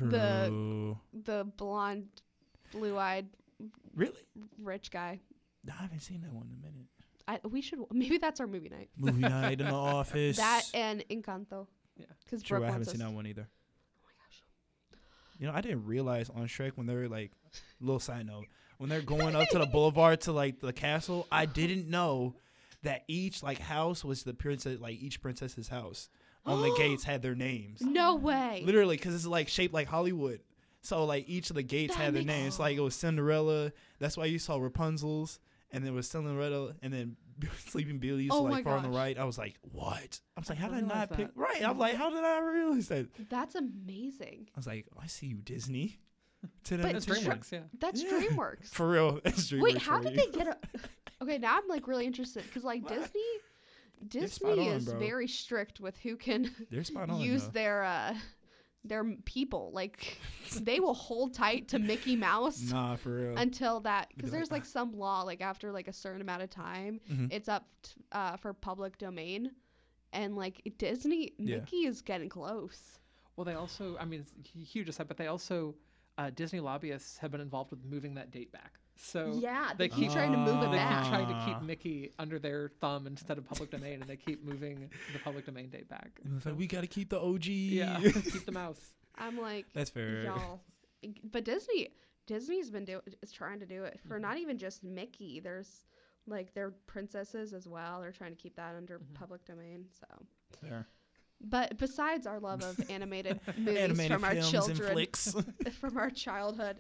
the blonde, blue-eyed, really rich guy. No, I haven't seen that one in a minute. We should. Maybe that's our movie night. Movie night in the office. That and Encanto. Yeah. Because I haven't seen that one either. Oh my gosh. I didn't realize on Shrek when they're little side note, when they're going up to the boulevard to the castle, I didn't know that each house was the princess, each princess's house on the gates had their names. No way. Literally, because it's shaped like Hollywood. So each of the gates had their names. It was Cinderella. That's why you saw Rapunzel's. And there was Cinderella, and then Sleeping Beauty far on the right. I was like, what? I was like, how did I not pick? Right. I'm like, how did I realize that? That's amazing. I was like, I see you, Disney. to But That's to- DreamWorks, yeah. That's Yeah. DreamWorks. For real. It's DreamWorks Wait, how for did you. they get a? Okay, now I'm like really interested because like What? Disney spot on, is bro. very strict with who can They're spot on. use though. their people. Like they will hold tight to Mickey Mouse Nah, for real. until that Be because like, there's like some law like after like a certain amount of time Mhm. it's up for public domain, and like Disney Yeah. Mickey is getting close. Well, they also, I mean, it's huge aside, but they also, Disney lobbyists have been involved with moving that date back. So Yeah, they they keep keep- trying to move it they back. keep trying to Ah. keep Mickey under their thumb instead of public domain, and they keep moving the public domain date back. And it's like, we got to keep the OG. Yeah, keep the mouse. I'm like, That's fair. y'all, but Disney's been is trying to do it for not even just Mickey. There's like their princesses as well. They're trying to keep that under public domain. So, Fair. but besides our love of animated movies Animated from our films and children, flicks. from our childhood,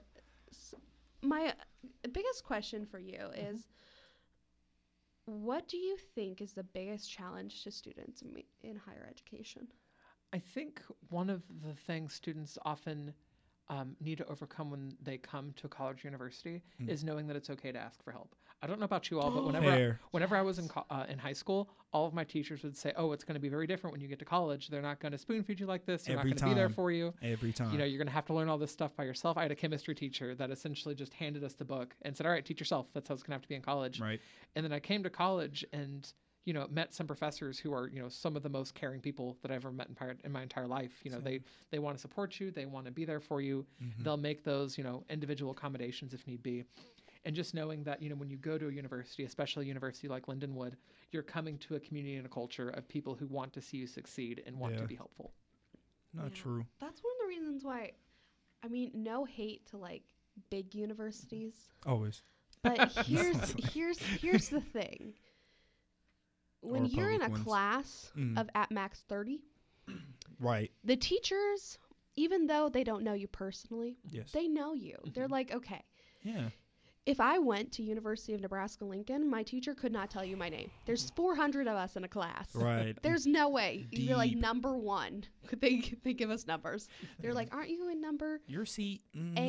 my biggest question for you is, what do you think is the biggest challenge to students in higher education? I think one of the things students often need to overcome when they come to a college or university is knowing that it's okay to ask for help. I don't know about you all, but Fair. whenever I was in high school, all of my teachers would say, "Oh, it's going to be very different when you get to college. They're not going to spoon feed you like this. They're Every not going to be there time. for you. Every time. You know, you're going to have to learn all this stuff by yourself." I had a chemistry teacher that essentially just handed us the book and said, "All right, teach yourself. That's how it's going to have to be in college." Right. And then I came to college and, you know, met some professors who are, you know, some of the most caring people that I've ever met in my entire life. You know, they want to support you. They want to be there for you. They'll make those, you know, individual accommodations if need be. And just knowing that, you know, when you go to a university, especially a university like Lindenwood, you're coming to a community and a culture of people who want to see you succeed and want to Yeah. be helpful. Not Yeah. true. That's one of the reasons why, I mean, no hate to like big universities, Always. but here's the thing. When Or you're in a public ones. class Mm. of at max 30, Right. the teachers, even though they don't know you personally, Yes. they know you. They're like, okay, Yeah. if I went to University of Nebraska-Lincoln, my teacher could not tell you my name. There's 400 of us in a class. Right. There's no way. You're like Deep. number one. They give us numbers. They're like, aren't you in number Your seat.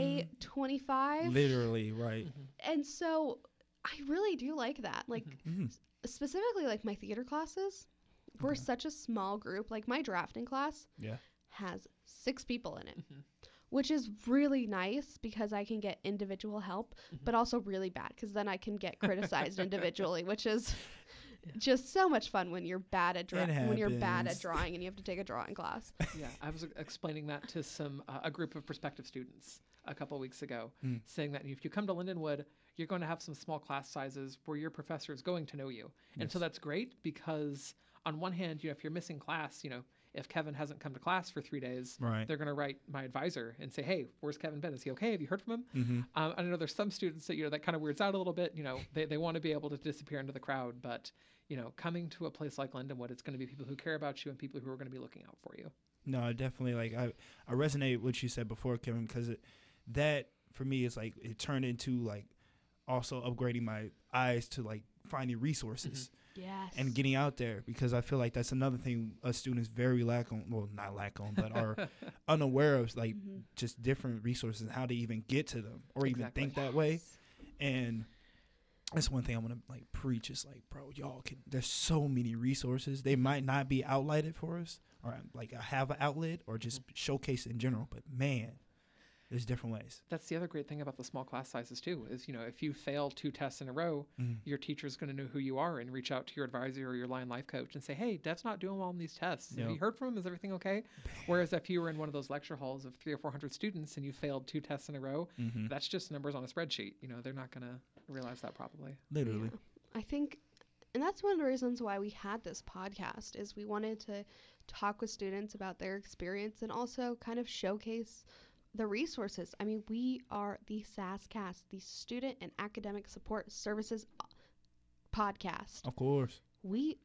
A25? Literally. Right. And so I really do like that. Like specifically like my theater classes, we're such a small group. Like my drafting class Yeah. has 6 people in it, which is really nice because I can get individual help, but also really bad because then I can get criticized individually, which is just so much fun when you're bad at when you're bad at happens. drawing and you have to take a drawing class. Yeah, I was explaining that to a group of prospective students a couple weeks ago, saying that if you come to Lindenwood, you're going to have some small class sizes where your professor is going to know you. And so that's great because on one hand, you know, if you're missing class, you know, if Kevin hasn't come to class for 3 days, Right. they're going to write my advisor and say, "Hey, where's Kevin been? Is he okay? Have you heard from him?" I know there's some students that, you know, that kind of weirds out a little bit. You know, they want to be able to disappear into the crowd, but, you know, coming to a place like Lindenwood, it's going to be people who care about you and people who are going to be looking out for you. No, definitely. Like I resonate with what you said before, Kevin, because that for me is like it turned into like also upgrading my eyes to like finding resources Yes. and getting out there, because I feel like that's another thing us students very lack on. Well, not lack on, but are unaware of, like just different resources and how to even get to them or even Exactly. think that way. And that's one thing I want to like preach is like, bro, y'all can. There's so many resources. They might not be outlighted for us, or like have an outlet, or just showcase in general. But man, there's different ways. That's the other great thing about the small class sizes too, is, you know, if you fail 2 tests in a row, your teacher's going to know who you are and reach out to your advisor or your line life coach and say, "Hey, Dev's not doing well on these tests. Have you heard from him? Is everything okay?" Whereas if you were in one of those lecture halls of 300 or 400 students and you failed 2 tests in a row, that's just numbers on a spreadsheet. You know, they're not going to realize that probably. Literally. I think, and that's one of the reasons why we had this podcast, is we wanted to talk with students about their experience and also kind of showcase the resources. I mean, we are the SASCast, the Student and Academic Support Services podcast. Of course. Me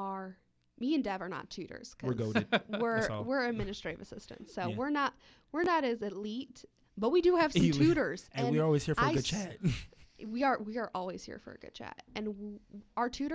and Dev are not tutors. We're goated. That's all. We're administrative assistants. So Yeah. we're not as elite, but we do have some Elite. tutors. And we're always here for a I good s- chat. We are always here for a good chat. And our tutors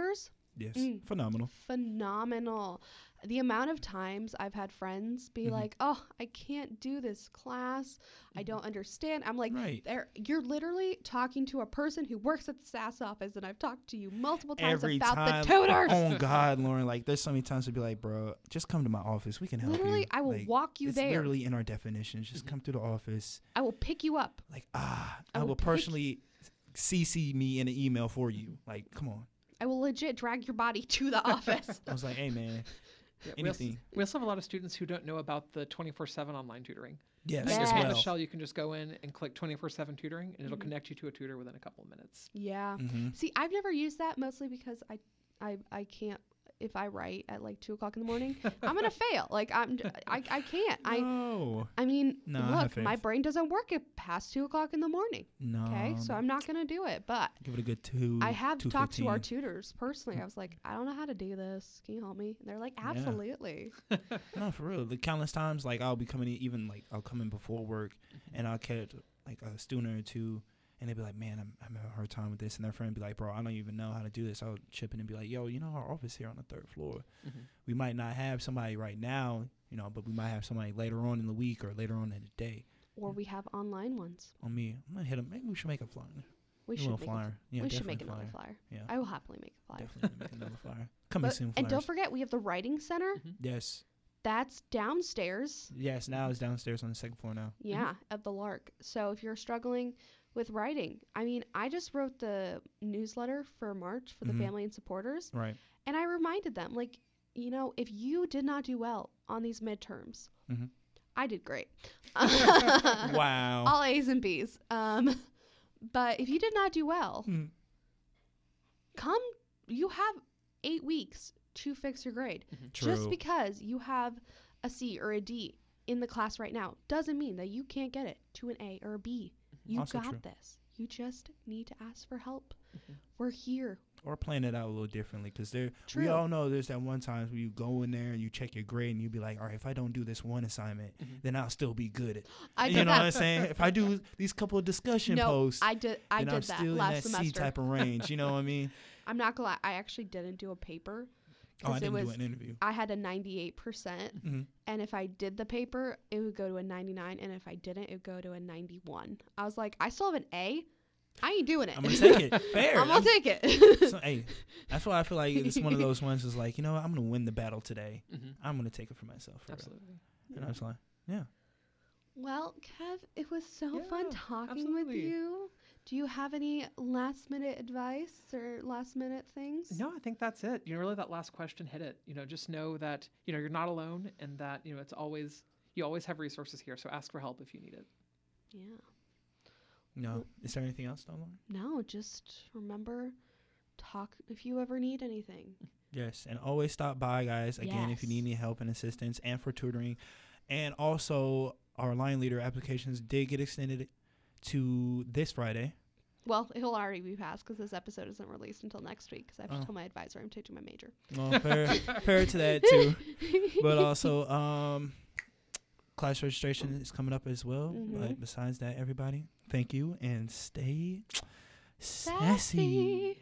Yes. Phenomenal. Phenomenal. The amount of times I've had friends be like, oh, I can't do this class. I don't understand. I'm like, Right. You're literally talking to a person who works at the SAS office, and I've talked to you multiple times Every about time. the tutors. Oh, God, Lauren. Like, there's so many times to be like, bro, just come to my office. We can help Literally, you. I will Like, walk you it's there. literally in our definitions. Just come to the office. I will pick you up. Like, I I will will pick- personally CC me in an email for you. Like, come on. I will legit drag your body to the office. I was like, hey, man, Yeah, anything. we also have a lot of students who don't know about the 24/7 online tutoring. Yes, Yes. as With well. Michelle, you can just go in and click 24/7 tutoring, and it'll connect you to a tutor within a couple of minutes. Yeah. Mm-hmm. See, I've never used that mostly because I can't. If I write at like 2 o'clock in the morning, I'm gonna fail. Like I can't. No. I mean, No, I have look, my faith. brain doesn't work at past 2 o'clock in the morning. No. Okay, so I'm not gonna do it. But give it a good 2. I have talked to our 2:15. tutors personally. I was like, I don't know how to do this. Can you help me? And they're like, absolutely. No, for real. The countless times, like, I'll be coming in, even, like, I'll come in before work, and I'll catch, like, a student or two, and they'll be like, man, I'm having a hard time with this. And their friend be like, bro, I don't even know how to do this. I'll chip in and be like, yo, our office here on the 3rd floor. We might not have somebody right now, but we might have somebody later on in the week or later on in the day. Or we have online ones. On me, I'm going to hit them. Maybe we should make a flyer. We A should little make flyer. Yeah, we should definitely make another flyer. Yeah. I will happily make a flyer. Definitely make another flyer. Coming soon, And don't flyers. forget, we have the writing center. Yes. That's downstairs. Yes, now it's downstairs on the 2nd floor now. Yeah, at the Lark. So if you're struggling with writing, I mean, I just wrote the newsletter for March for the family and supporters, Right. and I reminded them, like, if you did not do well on these midterms, I did great. Wow. All A's and B's. But if you did not do well, you have 8 weeks to fix your grade. True. Just because you have a C or a D in the class right now doesn't mean that you can't get it to an A or a B. You Also got true. this. You just need to ask for help. We're here. Or plan it out a little differently, because we True. all know there's that one time where you go in there and you check your grade and you be like, all right, if I don't do this one assignment, then I'll still be good at I you did know what that. I'm saying? If I do these couple of discussion posts, I did then I'm that still in last that semester. C type of range. You know what I mean? I'm not gonna lie, I actually didn't do a paper. Oh, I 'cause didn't do an interview. I had a 98%, and if I did the paper, it would go to a 99, and if I didn't, it would go to a 91. I was like, I still have an A. I ain't doing it. I'm going to take it. Fair. I'm gonna take it. So, hey, that's why I feel like it's one of those ones is like, you know what? I'm going to win the battle today. I'm going to take it for myself. For Absolutely. real. And I was like, yeah. Well, Kev, it was so Yeah, fun talking with absolutely. you. Do you have any last minute advice or last minute things? No, I think that's it. Really that last question hit it. Just know that, you're not alone, and that, it's always, you always have resources here. So ask for help if you need it. Yeah. No. Is there anything else, Lauren? No, just remember, talk if you ever need anything. Yes. And always stop by, guys. Again, if you need any help and assistance and for tutoring. And also, our line leader applications did get extended to this Friday. Well, it'll already be passed because this episode isn't released until next week because I have to tell my advisor I'm taking my major. Well, fair to that, too. But also, class registration is coming up as well. But besides that, everybody, thank you and stay sassy.